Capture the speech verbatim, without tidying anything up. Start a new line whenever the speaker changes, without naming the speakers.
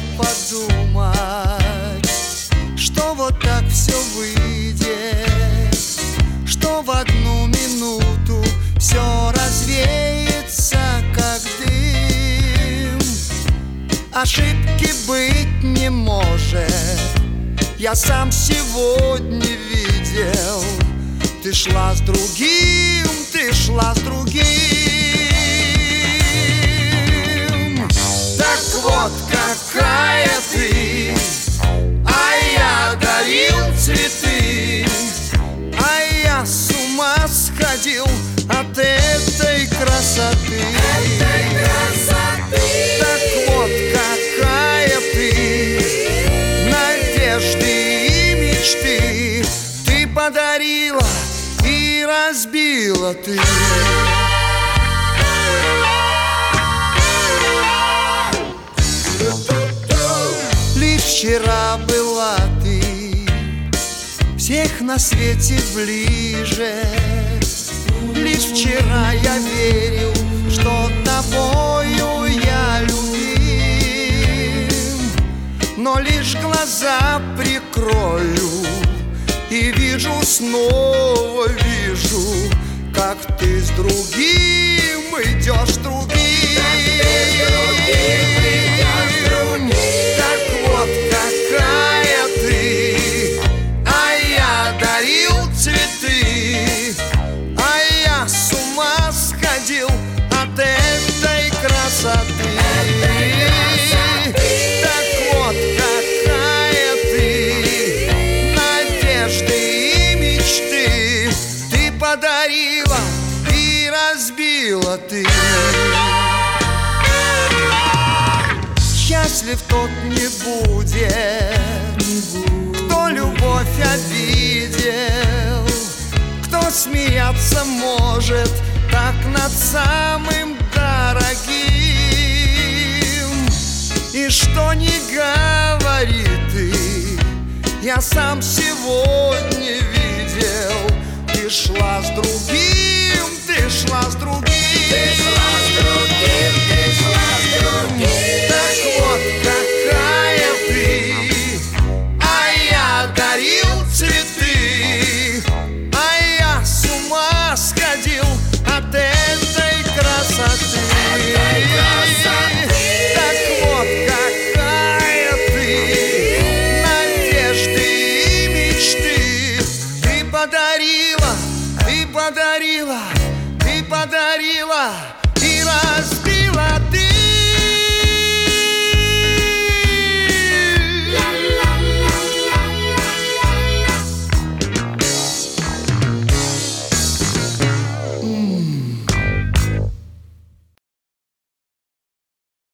подумать, что вот так все выйдет, что в одну минуту все развеется, как дым. Ошибки быть не может, я сам сегодня видел. Ты шла с другим, ты шла с другим. Так вот какая ты, а я дарил цветы, а я с ума сходил от этой красоты. Этой красоты. Так вот какая ты, надежды и мечты ты подарила и разбила ты. Лишь вчера была ты всех на свете ближе. Лишь вчера я верил, что тобою я любим. Но лишь глаза прикрою и вижу, снова вижу, как ты с другим идешь, с другим. Так вот какая ты, а я дарил цветы, а я с ума сходил от этой красоты. Так вот какая ты, надежды и мечты ты подарила и разбила ты. Счастлив тот не будет, кто любовь обидел, кто смеяться может так над самым дорогим. И что не говори ты, я сам сегодня видел. Ты шла с другим, ты шла с другим. Ты шла с другим, ты шла с другим. Так вот какая ты, а я дарил цветы, а я с ума сходил от этой красоты. Этой красоты. Так вот какая ты, надежды и мечты ты подарила, ты подарила, ты подарила и разбила.